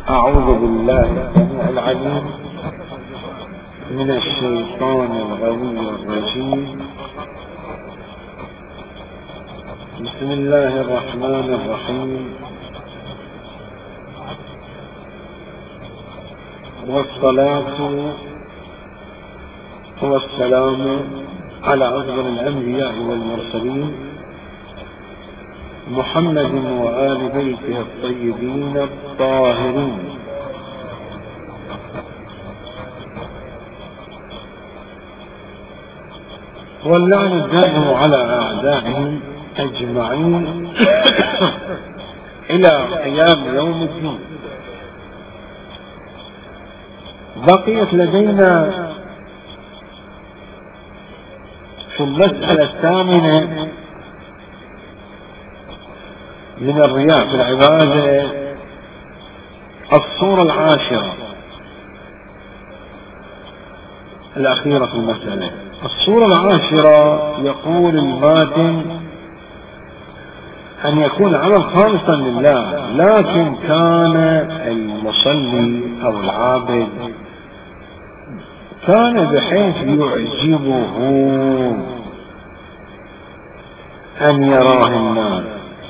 أعوذ بالله السميع العليم من الشيطان الغوي الرجيم. بسم الله الرحمن الرحيم، والصلاة والسلام على أفضل الأنبياء والمرسلين محمد وآل بيته الطيبين الطاهرين، واللعن الدائم على أعدائهم أجمعين إلى قيام يوم الدين. بقيت لدينا في المسألة الثامنة من الرياء في العبادة الصورة العاشرة الأخيرة في المسألة. الصورة العاشرة يقول الماتن أن يكون العمل خالصا لله، لكن كان المصلي أو العابد كان بحيث يعجبه أن يراه الناس،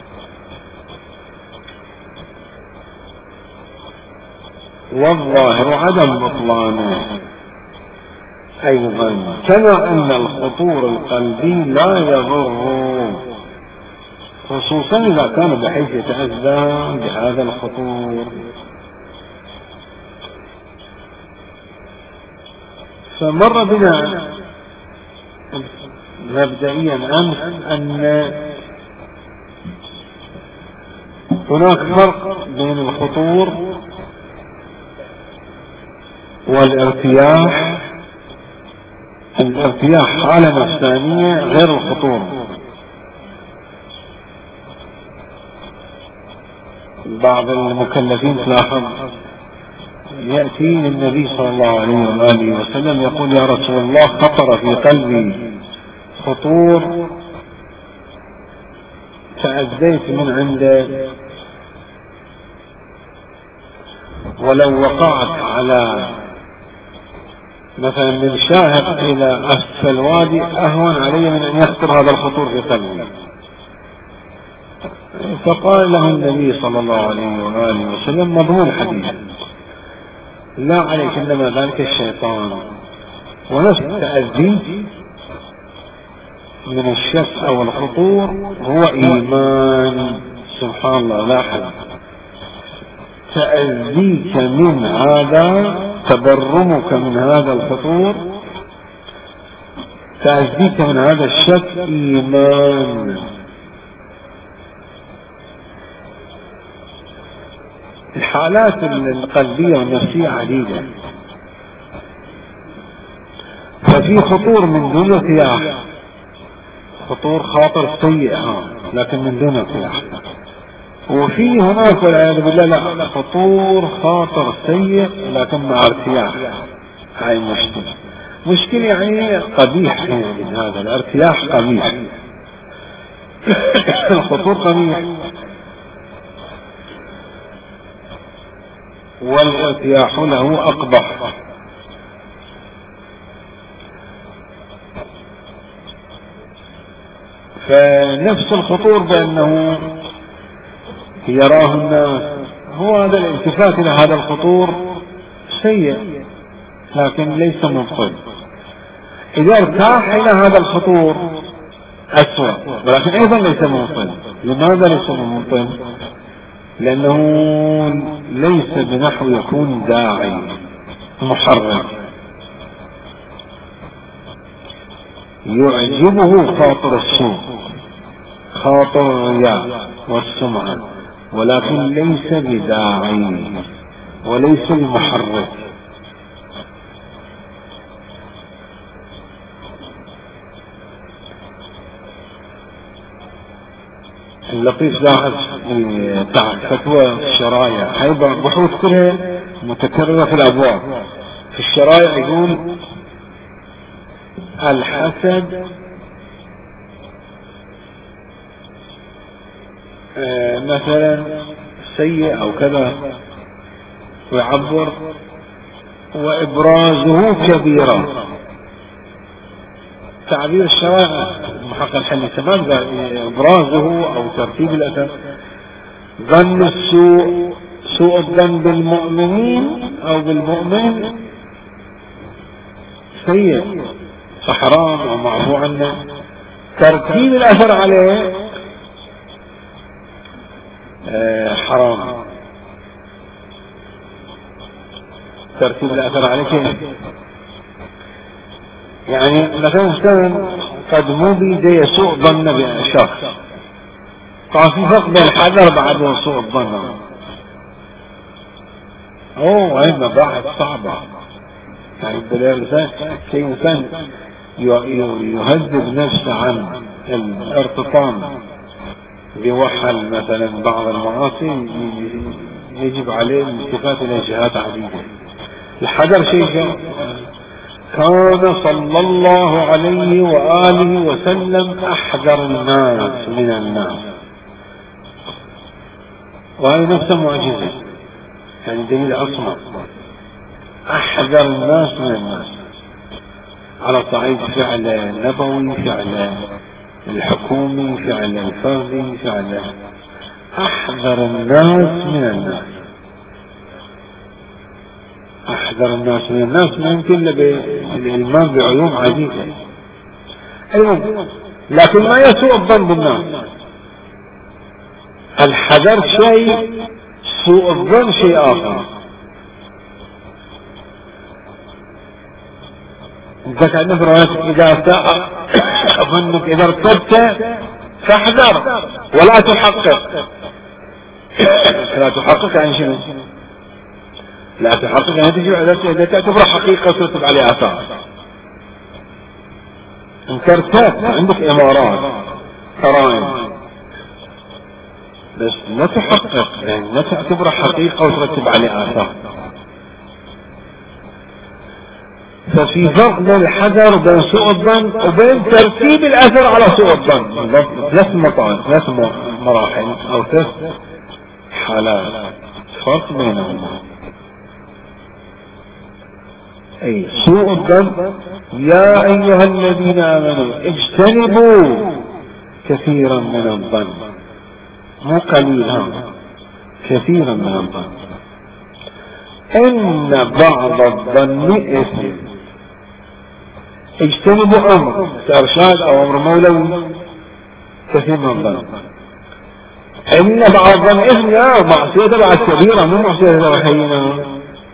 والظاهر عدم بطلانه أيضا، كما أن الخطور القلبي لا يضر، خصوصا إذا كان بحيث يتأذى بهذا الخطور. فمر بنا مبدئيا أمس أن هناك فرق بين الخطور والارتياح. الارتياح حالة نفسانية غير الخطور. بعض المكلفين تلاحظ يأتي للنبي صلى الله عليه وآله وسلم يقول: يا رسول الله، خطر في قلبي خطور تأذيت من عنده، ولو وقعت على مثلا من شاهق إلى أسفل الوادي أهون علي من أن يخطر هذا الخطور في قلبي. فقال له النبي صلى الله عليه وآله وسلم مضمون الحديث: لا عليك، إنما ذلك الشيطان. ونفس التأذي من الشك أو الخطور هو إيمان. سبحان الله، لاحظ، تأذيك من هذا، تبرمك من هذا الخطور، تأذيك من هذا الشك إيمان. الحالات القلبية والنفسية عديدة، ففي خطور من دون ارتياح، خطور خاطر سيء لكن من دون ارتياح، وفي هناك والعياذ بالله لا، خطور خاطر سيء لكن مع ارتياح. هاي مشكلة يعني قبيح من هذا الارتياح، قبيح الخطور قبيح، والارتياح له أقبح. فنفس الخطور بأنه يراه الناس، هو هذا الالتفات إلى هذا الخطور سيء لكن ليس مبطل. إذا ارتاح إلى هذا الخطور أسوأ ولكن أيضا ليس مبطل. لماذا ليس مبطل؟ لأنه ليس بنحو يكون داعي محرك يعجبه خاطر السوء، خاطر الرياء والسمعة، ولكن ليس بداعي وليس بمحرك. اللطيف لاحظ تحت فتوى الشرايع، هاي بحوث كلها متكررة في الأبواب. في الشرايع يقول: الحسد مثلا سيء أو كذا، ويعبر وإبرازه كبيرا. تعبير الشرائع المحقق الحلي تمام إبرازه أو ترتيب الأثر. ظن السوء، سوء الظن بالمؤمنين أو بالمؤمن سيء فحرام ومعفو عنه. ترتيب الأثر عليه حرام. ترتيب الأثر عليه كيف؟ يعني مثلا إنسان قد مو بيده يسوء ظن بشخص، ففي فرق بين الحذر بعد وسوء الظن. هاي مباحث صعبة. يعني الإنسان شيء إنسان يهذب نفسه عن الارتطام بوحل مثلا بعض المعاصي، يجب عليه الالتفات إلى جهات عديدة. الحذر شيء كان صلى الله عليه وآله وسلم أحذر الناس من الناس، وهي نفسها معجزة، يعني دليل أصلا أحذر الناس من الناس على صعيد فعل نبوي، فعل الحكومي، فعل الفردي، فعل أحذر الناس من الناس. أحذر الناس من الناس ممكن بالإلمان بعيوم عديدة، لكن ما يسوء الظن بالناس. الحذر شيء، سوء الظن شيء آخر. انت عندنا في رواية إذا أظنك إذا ارتبت فاحذر ولا تحقق. لا تحقق يعني شنو؟ لا تحقق يعني تجي إذا تعتبر حقيقة وترتب عليها آثار. انت ارتبت عندك إمارات قرائن، بس لا تحقق يعني لا تعتبر حقيقة وترتب عليها آثار. ففي فرق بين الحذر وبين سوء الظن وبين ترتيب الأثر على سوء الظن. ثلاث مراحل أو ثلاث حالات، فرق بينهما. أي سوء الظن يا أيها الذين آمنوا اجتنبوا كثيرا من الظن، مو قليلا، كثيرا من الظن، إن بعض الظن إثم. اجتنبوا أمر كإرشاد أو أمر مولوي، كثير من الظن. إن بعض الظن إثم، يا معصية بعد كبيرة، مو معصية بعد حينة.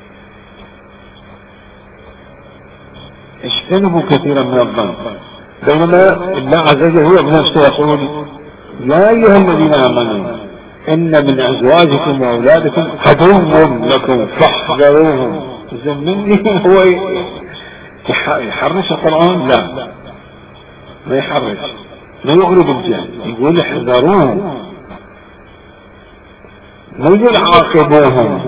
اجتنبوا كثيرا من الظن، بينما الله عز وجل هو بنفسه يقول يا أيها الذين آمنوا إن من أزواجكم وأولادكم عدو لكم فاحذروهم. إذا مني هو يحرش القرآن؟ لا، ما يحرش، ما يغرب الجهل، يقول احذروهم، ما يقول عاقبوهم.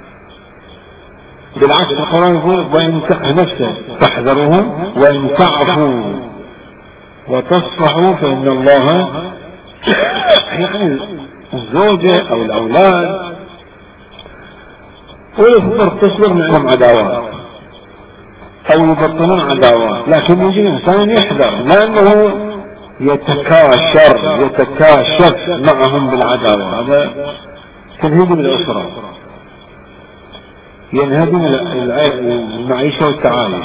بالعكس القرآن يقول وإن نفسه فاحذروهم وإن تعفوا وتصفحوا فإن الله يعني الزوجة أو الأولاد ويصبر تصبر معهم عداوات أو يبطلون عداوات، لكن يجي الإنسان يحذر لأنه يتكاشف معهم بالعداوة. هذا تنهدم الأسرة، ينهدم المعيشة والتعايش.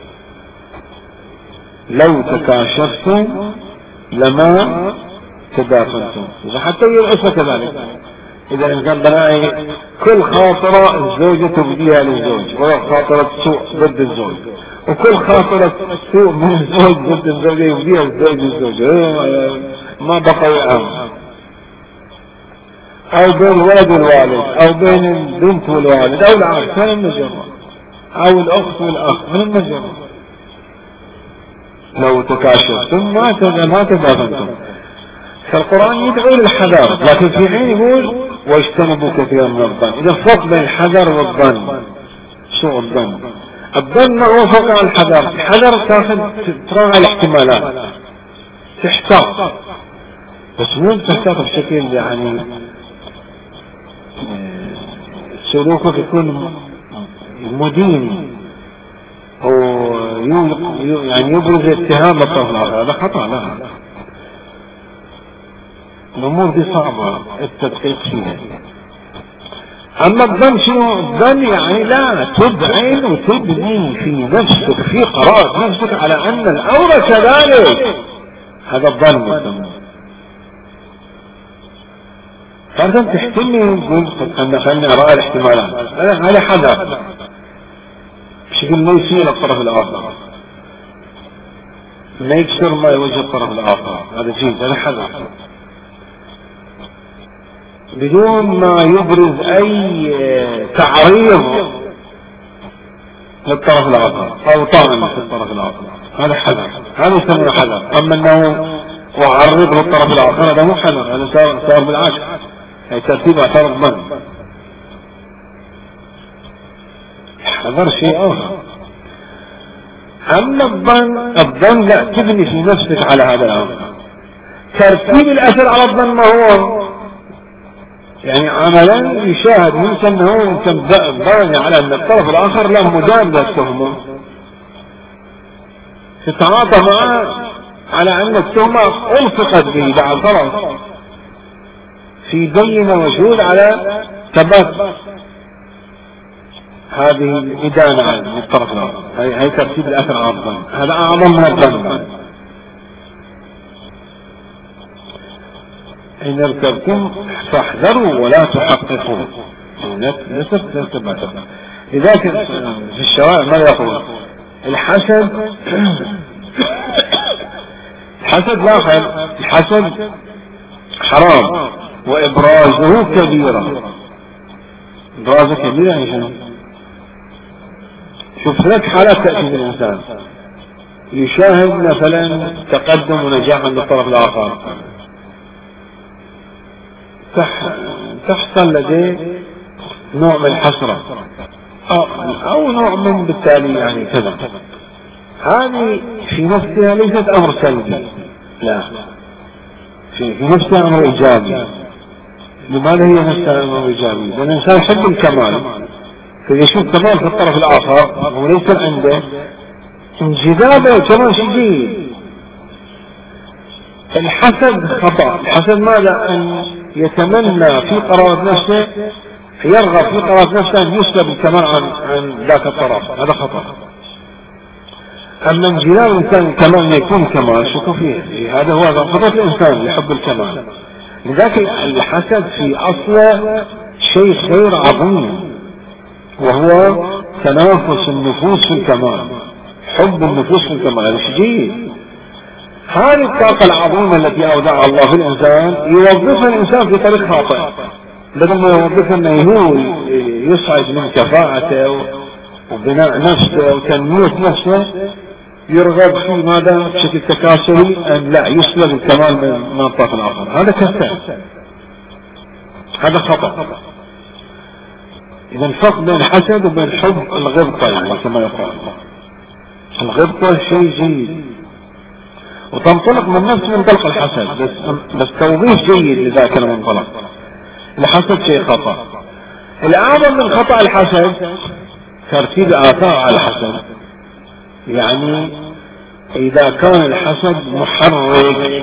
لو تكاشفتم لما تدافنتم، حتى هي الأسرة كذلك. إذا الإنسان بناء كل خاطرة الزوجة تبديها للزوج، ولا خاطرة سوء ضد الزوج، وكل خاطرة سوء من الزوج ضد الزوجة يبديها الزوج للزوج، ما بقى يأم. أو بين الولد والوالد، أو بين البنت والوالد، أو العكس من المجرة، أو الأخت والأخ من المجرة. لو تكاشفتم ما تدافنتم. فالقرآن يدعو للحذر، لكن في حين يقول واجتنبوا كثيرا من الظن. إذا فرق بين الحذر والظن، سوء الظن. الظن ما هو فوق على الحذر. الحذر تراعي الاحتمالات، تحتاط، بس مو تحتاط بشكل يعني سلوكك يكون مدين أو يعني يبرز اتهام الطرف الآخر، هذا خطأ. لا، الأمور دي صعبة التدقيق فيها. أما الظن شنو؟ الظن يعني لا تبعن وتبني في نفسك، في قرارة نفسك على أن الأمر كذلك، هذا الظن يسمى. فأنت تحتمل تقول خلنا أراء الاحتمالات على حذر بشكل ما يصير الطرف الآخر، ما يكسر ما يوجه الطرف الآخر، هذا شيء هذا حذر، بدون ما يبرز أي تعريض للطرف الآخر أو طعن في الطرف الآخر، هذا حذر، هذا يسمى حذر. أما أنه وعرض للطرف الآخر هذا مو حذر، هذا صار بالعكس، هي ترتيب اعترض من حذر شيء آخر. أما الظن لا تبني في نفسك على هذا الأمر. ترتيب الأثر على الظن ما هو يعني عملا يشاهد منك أنه أنت باني على أن الطرف الآخر له مجاملة تهمه، تتعاطى معه على أن التهمة ألصقت به بعد خلاص في بينة وشهود على ثبات هذه الإدانة من الطرف الآخر. هي ترتيب الأثر على الظن، هذا أعظم من الظن. إن ارتبتم فاحذروا ولا تحققوا، لذلك في الشوارع ما يقول الحسد لاحظ الحسد حرام وإبرازه كبيرة. إبرازه كبيرة يعني شنو؟ شوف لك حالات تأتي من الإنسان يشاهد مثلا تقدم ونجاح عند الطرف الآخر، تحصل لديه نوع من الحسرة أو نوع من بالتالي يعني كذا. هذه في نفسها ليست أمر سلبي، لا، في نفسها أمر إيجابي. لماذا هي نفسها أمر إيجابي؟ لأن الإنسان يحب الكمال، فيشوف كمال في الطرف الآخر وليس عنده انجذابه كمان شديد. الحسد خطأ. الحسد ماذا؟ أن يتمنى في قرارة نفسه، يرغب في قرارة نفسه أن يسلب الكمال عن ذاك الطرف، هذا خطأ. أما انجذاب الإنسان الكمال أن يكون كمال شكو فيه، هذا هو خطأ الإنسان يحب الكمال. لذلك الحسد في أصله شيء خير عظيم، وهو تنافس النفوس في الكمال، حب النفوس في الكمال، هذا شيء. هذه الطاقة العظيمة التي أودعها الله في الإنسان يوظفها الإنسان في طريق خاطئ، بدل ما يوظفها أنه هو يصعد من كفاءته وبناء نفسه وتنمية نفسه، يرغب في ماذا؟ بشكل تكاسلي أن لا يسلب الكمال من الطرف الآخر، هذا كفاء، هذا خطأ. إذا الفرق بين الحسد وبين حب الغبطة، يعني كما يقال الغبطة شيء جيد وتنطلق من نفس منطلق الحسد، بس توضيح جيد لذاك المنطلق. الحسد شيء خطأ. الأعظم من خطأ الحسد ترتيب آثار على الحسد، يعني إذا كان الحسد محرك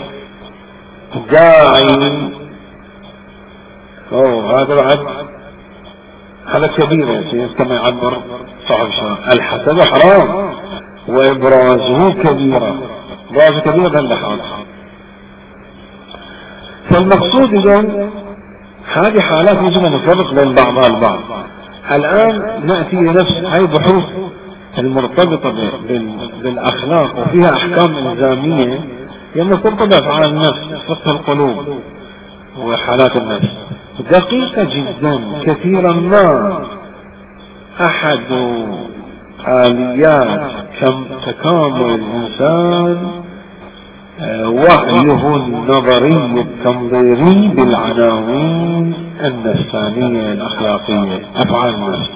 داعي، هذا بعد هذا كبير كما يعبر صاحب الشرع. الحسد حرام وإبرازه كبيرة، إبرازه كبيرة عند حرام. فالمقصود إذن هذه حالات يجب أن نفرق بين بعضها البعض. الآن نأتي لنفس هذه بحوث المرتبطة بالأخلاق وفيها أحكام إلزامية لأنه ترتبط على النفس، فقه القلوب وحالات النفس دقيقة جدا. كثيرا ما أحد آليات تكامل الإنسان وعيه النظري التنظيري بالعناوين النفسانية الأخلاقية، أفعال النفس.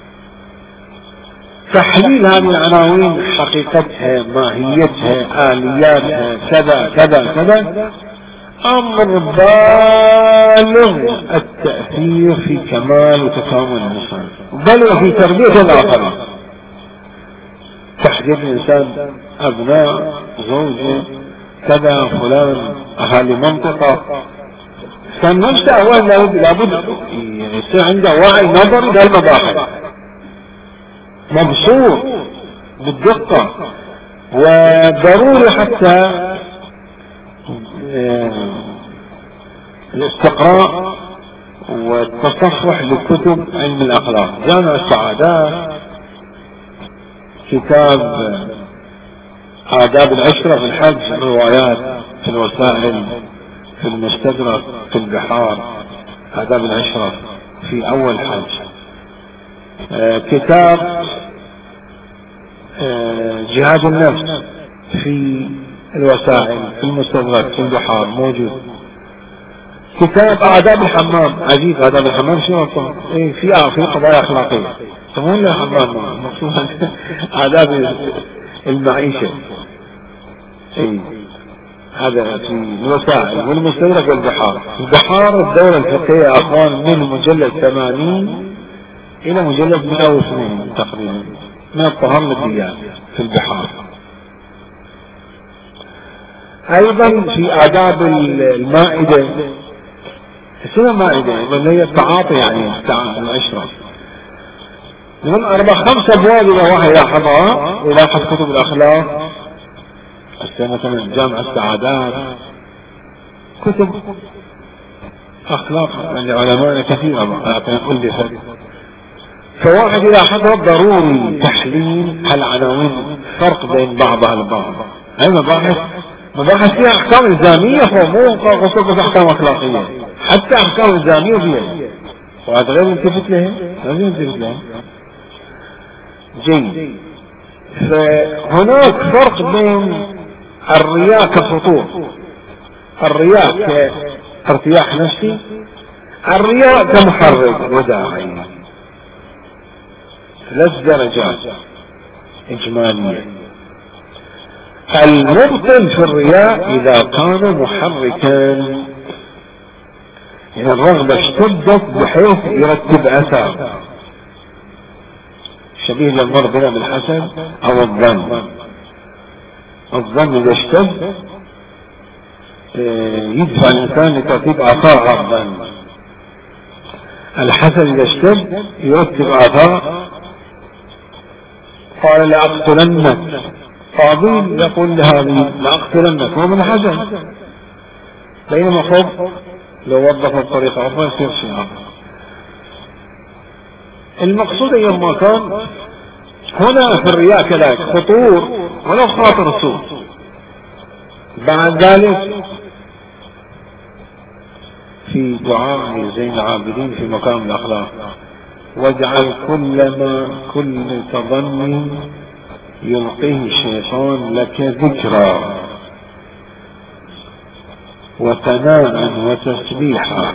تحليل هذه العناوين، حقيقتها، ماهيتها، آلياتها، كذا كذا كذا، أمر بالغ التأثير في كمال وتكامل الإنسان، بل وفي تربية الآخرين. تحديد الإنسان أبناء، زوجه، كذا، فلان، أهالي منطقة. كان نفسه أولا لابد يصير عنده وعي نظري للمباحث، مبسوط بالدقة، وضروري حتى الاستقراء والتصفح لكتب علم الأخلاق. جامع السعادات، كتاب آداب العشرة في الحج، روايات في الوسائل، في المستدرك، في البحار، آداب العشرة في أول حج. كتاب جهاد النفس في الوسائل، في المستدرك، في البحار موجود. كتاب آداب الحمام، عجيب آداب الحمام شنو في قضايا أخلاقية، تمون له حمام مقصود آداب المعيشة. هذا في الوسائل والمستدرك والبحار. البحار الدورة الفقهية يا أخوان من مجلد 80 إلى مجلد 102 تقريبا، من الطهر للديان في البحار. أيضا في آداب المائدة، اسمها مائدة اللي هي التعاطي، يعني العشرة، من 4-5 أبواب إذا واحد يلاحظها ويلاحظ كتب الأخلاق. مثلا جامع السعادات، كتب أخلاق العلماء كثيرة ألفت. فواحد يلاحظها ضروري تحليل العناوين، فرق بين بعضها البعض. هاي مباحث فيها أحكام إلزامية، مو قصة أحكام أخلاقية، حتى أحكام إلزامية فيها، وهذا غير يلتفت لها. جيد. فهناك فرق بين الرياء كخطور، الرياء كارتياح نفسي، الرياء كمحرك وداعي. 3 درجات إجمالية. المبطل في الرياء إذا كان محركا، يعني الرغبة اشتدت بحيث يرتب أثر، شبيه للمر بنا بالحسد أو الظن. الظن إذا اشتد يدفع الإنسان لترتيب آثار على الظن. الحسد إذا اشتد يرتب آثار. قال لأقتلنك، قابيل يقول لهابيل لأقتلنك، هو من الحسد، بينما خب لو وظف الطريقة أخرى يصير شيء آخر. المقصود أيما كان هنا في الرياء كذلك خطور ولو خاطر السوء. بعد ذلك في دعاء زين العابدين في مقام الأخلاق: واجعل كل تظن يلقيه الشيطان لك ذكرى وثناء وتسبيحا.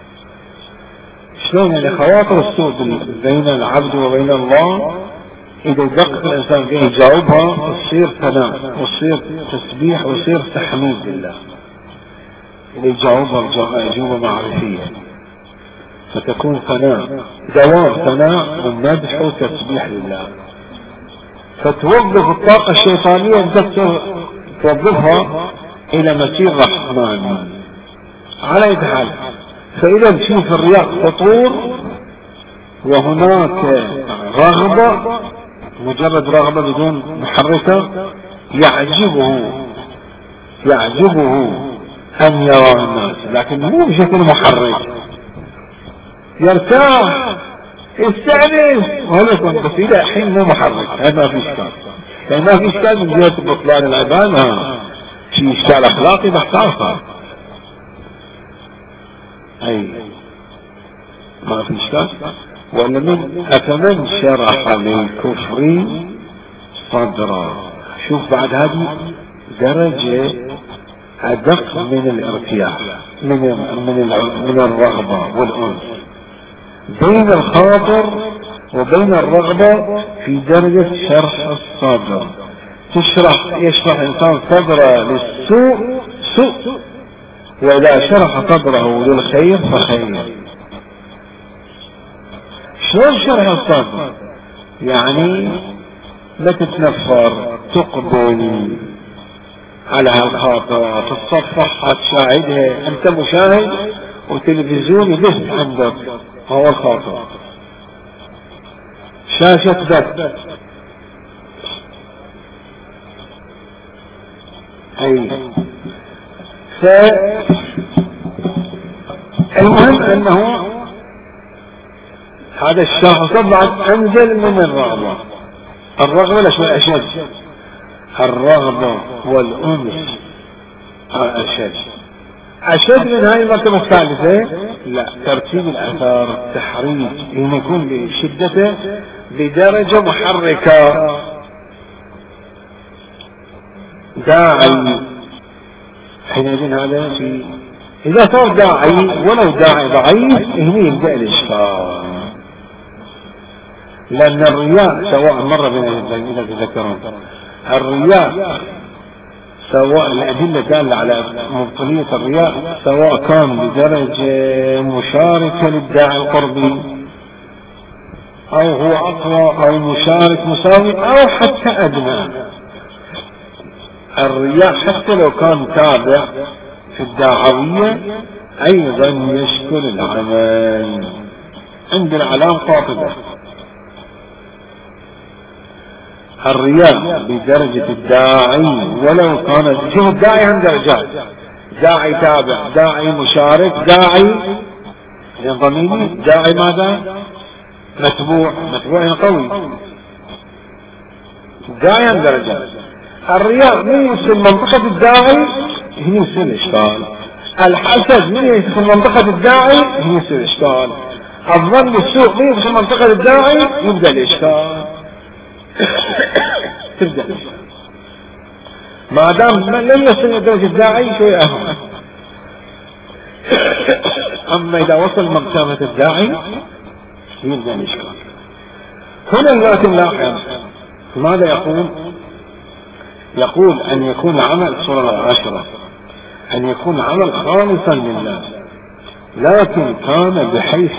شلون يعني خواطر السوء بين العبد وبين الله إذا دقق الإنسان فيها يجاوبها تصير ثناء وتصير تسبيح وتصير تحميد لله. إذا يجاوبها إجابة معرفية فتكون ثناء، دوام ثناء ومدح وتسبيح لله. فتوظف الطاقة الشيطانية توظفها إلى مسير رحماني على يد حال. فإذا في الرياء خطور، وهناك رغبة، مجرد رغبة بدون محركة، يعجبه أن يرى الناس، لكن مو بشكل محرك، يرتاح يستأنس وهلكم، بس إذا حين مو محرك هذا ما في إشكال. يعني ما في إشكال من جهة بطلان العبان، في إشكال أخلاقي بحثاها، أي ما في إشكال. ولمن أفمن شرح للكفر صدرا. شوف بعد هذه درجة أدق من الارتياح، من الرغبة والأنس. بين الخاطر وبين الرغبة في درجة شرح الصدر. يشرح إنسان صدره للسوء سوء، وإذا شرح صدره للخير فخير. شلون شرح الصدر؟ يعني لا تتنفر، تقبل على هالخاطرة، تتصفح، تشاهدها، انت مشاهد وتلفزيون يدف عندك، هو الخاطر شاشة بث. اي المهم انه هذا الشخص طبعا انزل من الرغبة. الرغبة ليش اشد؟ الرغبة والانس اشد من هاي المرتبة الثالثة. لا، ترتيب الاثار، التحريك ان يكون بشدته بدرجة محركة. داعي حينئذ هذا في، اذا صار داعي ولو داعي ضعيف هنا يبدأ الاشكال. لان الرياء سواء مرة اذا تذكرون الرياء، سواء الأدلة دالة على مبطلية الرياء سواء كان بدرجة مشاركة للداعي القربي أو هو أقوى أو مشارك مساوي أو حتى أدنى. الرياء حتى لو كان تابع في الدعوية أيضا يشكل العمل عند العلام قاطبة. الرياء بدرجة الداعي ولو كان، شوف الداعي عند درجات، داعي تابع، داعي مشارك، داعي ضميني، داعي ماذا؟ متبوع، متبوع قوي، داعي عند درجات. الرياء من يوصل منطقة الداعي هنا يصير الاشكال. الحسد من يوصل منطقة الداعي هنا يصير الاشكال. الظن السوء من يوصل منطقة الداعي يبدأ الاشكال. تبدأ ما دام لم يصل إلى درجة الداعي شوي أهم. أما إذا وصل مرتبة الداعي يبدأ الإشكال. هنا لكن لاحظ ماذا يقول؟ يقول أن يكون عمل الصورة العاشرة أن يكون عمل خالصا لله، لكن كان بحيث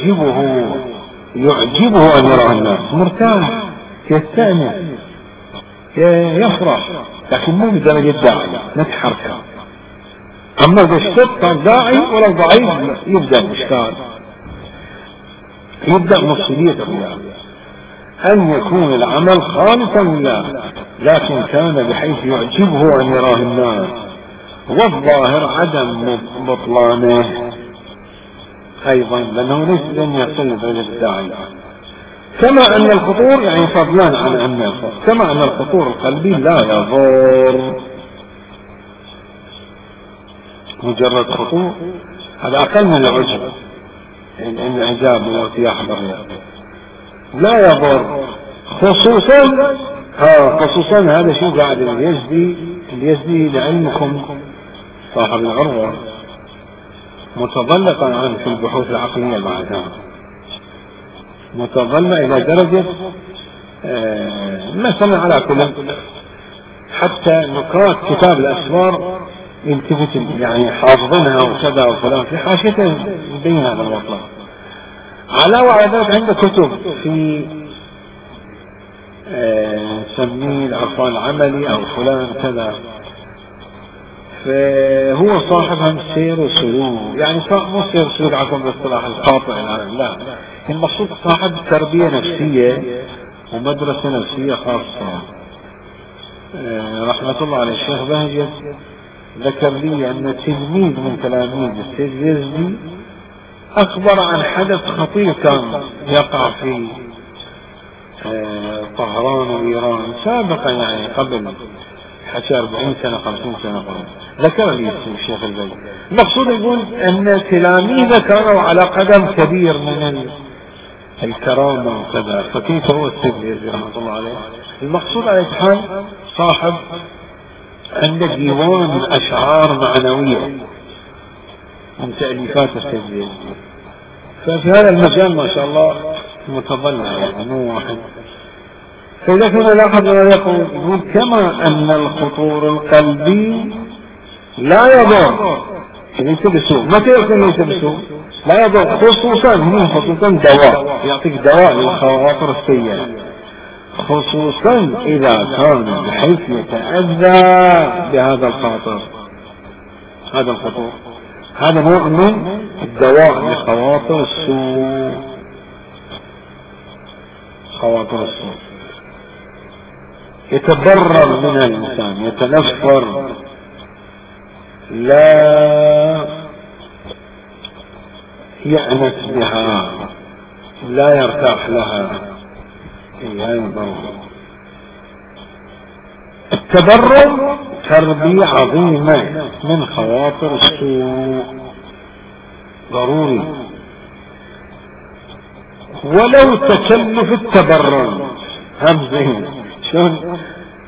يعجبه أن يرى الناس، مرتاح، يستأنس، يفرح، لكن مو بدرجة داعي، نتحرك. أما إذا اشتد كان داعي ولو ضعيف يبدأ الإشكال، يبدأ مصيبية الرياء. أن يكون العمل خالصا لله لكن كان بحيث يعجبه أن يراه الناس، والظاهر عدم بطلانه أيضا لأنه ليس لن يصل درجة الداعي. كما أن الخطور يعني فضلان عن أن يضر، كما أن الخطور القلبي لا يضر، مجرد خطور هذا أقل من العجب، الإعجاب والارتياح بالرياء لا يضر. خصوصا هذا شو قاعد اليزدي لعلمكم صاحب العروة متضلقا عنه في البحوث العقلية بعدها، متظلة إلى درجة مثلا على كل حتى نقاط كتاب الأسفار يلتفت يعني حافظينها وكذا وفلان في حاشيته يبين هذا المطلب. علاوة على ذلك عنده كتب في سميه العرفان العملي أو فلان كذا، فهو صاحبها سير وسلوك، يعني مو سير وسلوك عفوا باصطلاح القاطع العالم، لا، المقصود صاحب تربية نفسية ومدرسة نفسية خاصة. رحمة الله على الشيخ بهجت ذكر لي أن تلميذ من تلاميذ السيد يزدي أخبر عن حدث خطير كان يقع في طهران وإيران سابقا، يعني قبل حتى 40 سنة 50 سنة قبل. ذكر لي الشيخ البيت. المقصود يقول أن تلاميذه كانوا على قدم كبير من الكرامة وكذا، فكيف هو السيد يزدي رحمة الله عليه؟ المقصود على حال صاحب عنده ديوان أشعار معنوية من تأليفات السيد يزدي، ففي هذا المجال ما شاء الله متظلع يعني مو واحد. فإذا كنا لاحظ ما يقول كما أن الخطور القلبي لا يضر ليس بسوء. متى يكون ليس بسوء؟ لا يضر، خصوصا دواء، يعطيك دواء للخواطر السيئة، خصوصا إذا كان بحيث يتأذى بهذا الخاطر. هذا الخطور، هذا نوع من الدواء لخواطر السوء. خواطر السوء يتبرر منها الإنسان، يتنفر، لا يأنس بها، لا يرتاح لها. التبرر تربية عظيمة من خواطر السوء، ضروري. ولو تكلف التبرر هم زين، شلون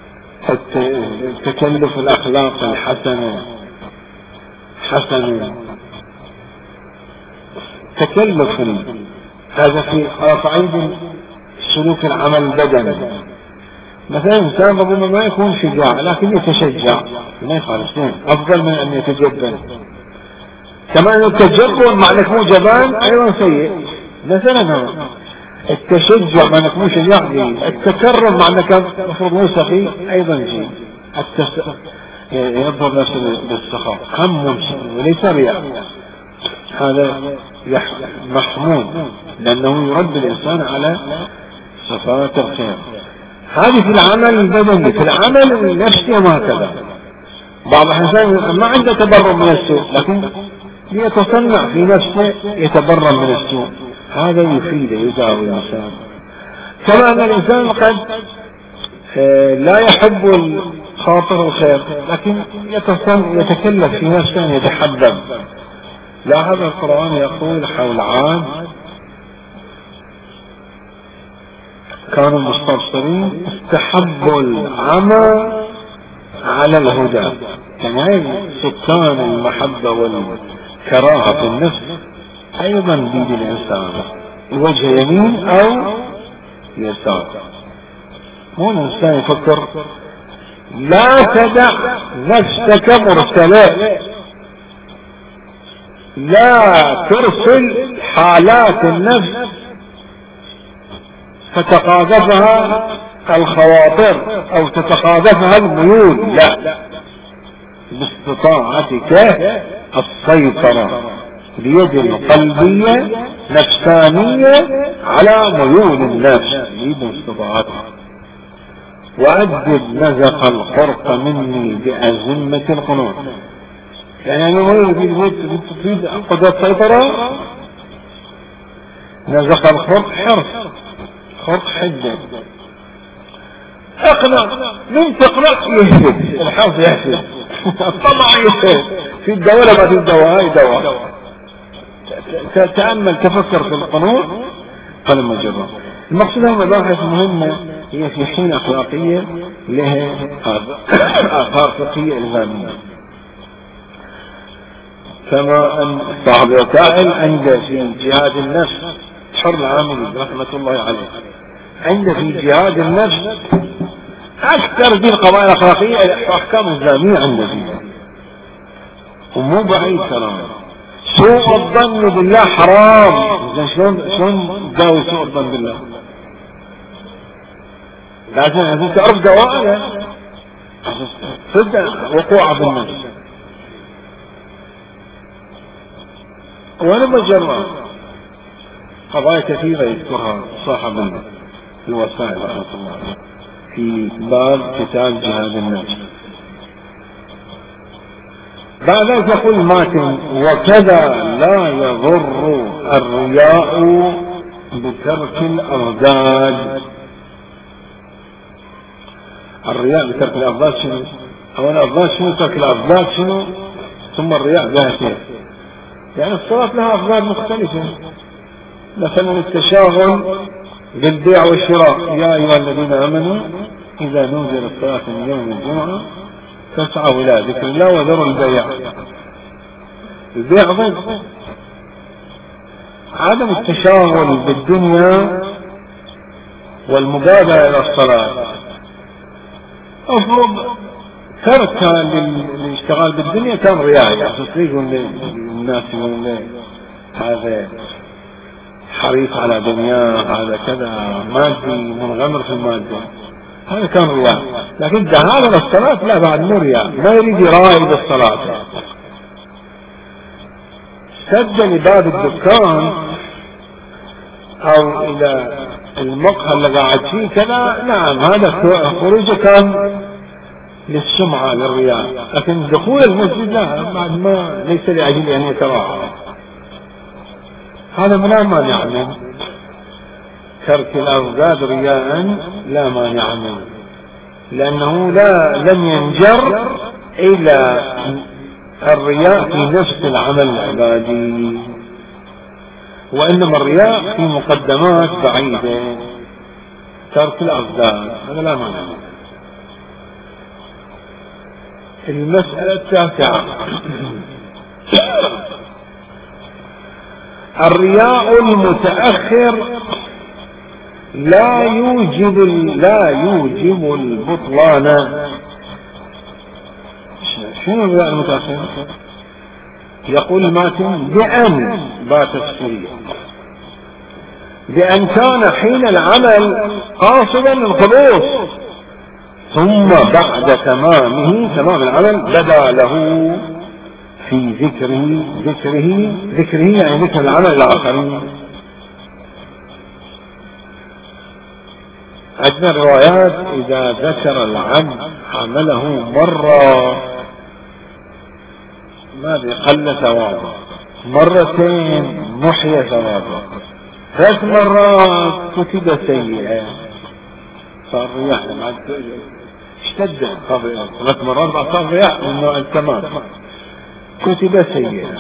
تكلف الأخلاق الحسنة حسنة، تكلف هذا في صعيد سلوك العمل البدني. مثلا إنسان ربما ما يكون شجاع لكن يتشجع، ما يخالف، أفضل من أن يتجبن. كما أن التجبن مع أنك مو جبان أيضا سيء. مثلا التشجع مع أنك مو شجاع جيد، التكرم مع أنك مفروض مو سخي أيضا جيد. يظهر نفسه بالسخاء هم وليس رياء، هذا محمود لأنه يرد الإنسان على صفات الخير. هذه في العمل البدني. في العمل النفسي وهكذا بعض الإنسان ما عنده تبرر من السوء لكن يتصنع في نفسه يتبرر من السوء، هذا يفيد يداوي الإنسان. كما أن الإنسان قد لا يحب خاطر الخير لكن يتكلف في نفسه أن يتحبب. لا، هذا القرآن يقول حول عاد كانوا مستبصرين استحبوا العمى على الهدى. يعني سكان المحبة والكراهة في النفس أيضا بيد الإنسان وجه يمين أو يسار. مو الإنسان يفكر لا تدع نفسك مرسلة، لا ترسل حالات النفس فتقاذفها الخواطر أو تتقاذفها الميول، لا، باستطاعتك السيطرة بيد القلبية نفسانية على ميول النفس باستطاعتها. وأدب نزق الخرق مني بأزمة القنوط. يعني أنا تريد قدرة سيطرة، نزق الخرق حرف، خرق حدة، اقنع، من تقنع يهدد، الحرف يهدد، الطمع يهدد. في الدولة ما في الدواء، هاي دواء. تأمل، تفكر في القنوط فلما جرى. المقصود هنا مباحث مهمة هي في حين أخلاقية لها آثار فقهية إلزامية. كما أن صاحب الوسائل عند في جهاد النفس حر العاملي رحمة الله عليه، عند في جهاد النفس أكثر دي القضايا الأخلاقية أحكام إلزامية عند فيها، ومو بعيد كلام. سوء الظن بالله حرام. شلون تداوي سوء الظن بالله؟ لازم تعرف دواء صدق وقوع في النفس. وانا بجرب قضايا كثيرة يذكرها صاحب الوسائل رحمة الله في باب كتاب جهاد النفس. بعد ذلك يقول ماتن: وكذا لا يضر الرياء بترك الأضداد. الرياء بترك الأضداد شنو؟ أولا الأضداد شنو؟ ترك الأضداد شنو؟ ثم الرياء ذاته. يعني الصلاة لها أضداد مختلفة، مثلا التشاغل بالبيع والشراء. يا أيها الذين آمنوا إذا نودي للصلاة من يوم الجمعة فاسعوا إلى ذكر الله وذروا البيع. البيع ضد. عدم التشاغل بالدنيا والمبادرة إلى الصلاة. أفرض ترك للاشتغال بالدنيا كان رياء، يقول الناس يقولون هذا حريص على دنياه، هذا كذا مادي منغمر في المادة، هذا كان رياء. لكن ذهاب للصلاة لا، بعد مو رياء، ما يريد يراعي بالصلاة. سد لباب الدكان او الى المقهى اللي قاعد فيه كذا، نعم هذا خروجه كان للسمعة للرياء، لكن دخول المسجد لا، بعد ما ليس لأجل أن يتراعى، هذا لا مانع منه. ترك الأوزاد رياء لا مانع منه، لأنه لم ينجر إلى الرياء في نفس العمل العبادي، وإنما الرياء في مقدمات بعيدة. ترك الأوزاد هذا لا مانع منه. المسألة التاسعة الرياء المتأخر لا يوجب البطلان. شنو الرياء المتأخر؟ يقول الماتن بأن بات السرية، بأن كان حين العمل قاصدا للخلوص، ثم بعد تمام العمل بدا له في ذكره يعني ذكر العمل الآخرين. عندنا روايات إذا ذكر العبد عمله مرة ماذا قل ثوابه، مرتين محي ثوابه، 3 مرات كتب سيئة، صار رياء اشتد 3 مرات بعد صار رياء من نوع التمام، كتب سيئة.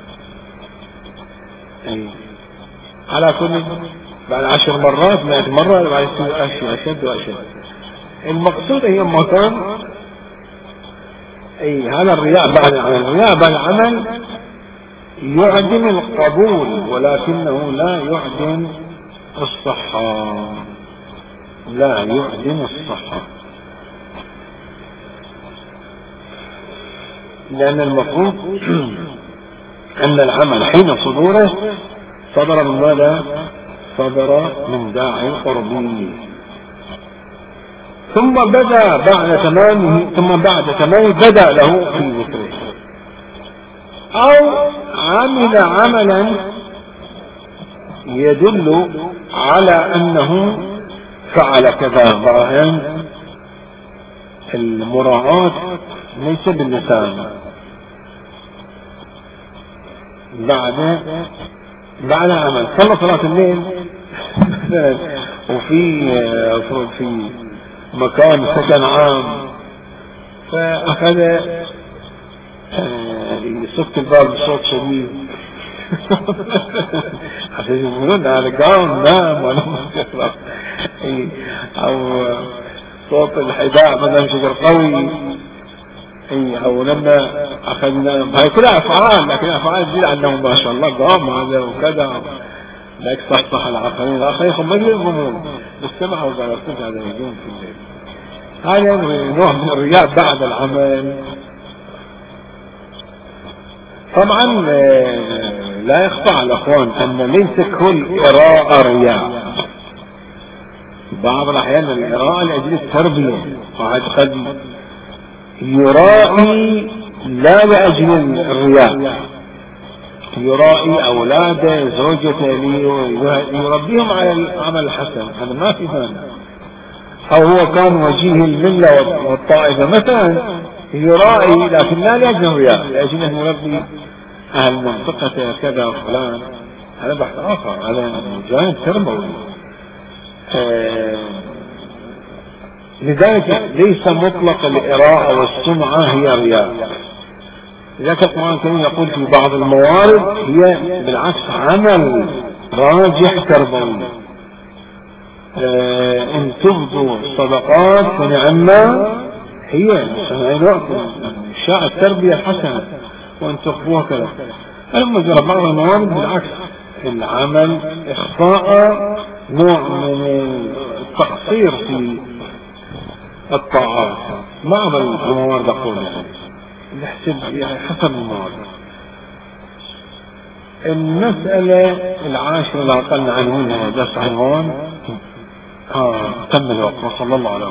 على كل بعد 10 مرات 100 مرة بعد يصير أشد وأشد. المقصود هي مكان هذا الرياء بعد العمل. الرياء بعد العمل يعدم القبول، ولكنه لا يعدم الصحة، لا يعدم الصحة، لأن المفروض أن العمل حين صدوره صدر من ماذا؟ صدر من داعي القربي، ثم بدا بعد تمامه بدا له في ذكره، أو عمل عملا يدل على أنه فعل كذا ظاهرا. المراعاة ليس باللسان. بعد عمل صلى صلاة الليل وفي مكان سكن عام، فأخذ يصك الباب بصوت شديد عشان يقولون هذا قام نام ولا ما، أو صوت الحذاء مثلا شجر قوي، أو لما أخذنا هاي كلها أفعال، لكن أفعال تدل أنه ما شاء الله قام هذا وكذا، لك صح الآخرين هم ما يلزمون بالسمع والبصر، هذا يجون في الليل. هذا نوع من الرياء بعد العمل. طبعا لا يخفى على الأخوان أن ليس كل قراءة رياء، بعض الأحيان القراءة لأجل التربية، وعاد قد يرائي لا لأجل الرياء، يرائي أولاده زوجته يربيهم على العمل الحسن، هذا ما في مانع. أو هو كان وجيه الملة والطائفة مثلا يرائي، لكن لا لأجل الرياء، لأجل أن يربي أهل منطقة كذا وفلان، هذا بحث آخر، هذا جانب تربوي. لذلك ليس مطلق القراءة والسمعة هي رياء. لذلك القرآن الكريم يقول في بعض الموارد هي بالعكس عمل راجح تربوي. إن تبدوا الصدقات فنعما هي شاء التربية الحسنة، وأن تخفوها كذا. أما جرى بعض الموارد بالعكس، العمل إخفاء نوع من التقصير في الطاعات ما عمل الموارد أقول يعني نحسب يعني حسب الموارد. المسألة العاشرة اللي أقلنا عنوانها بس عنوان تم الوقت وصلى الله عليه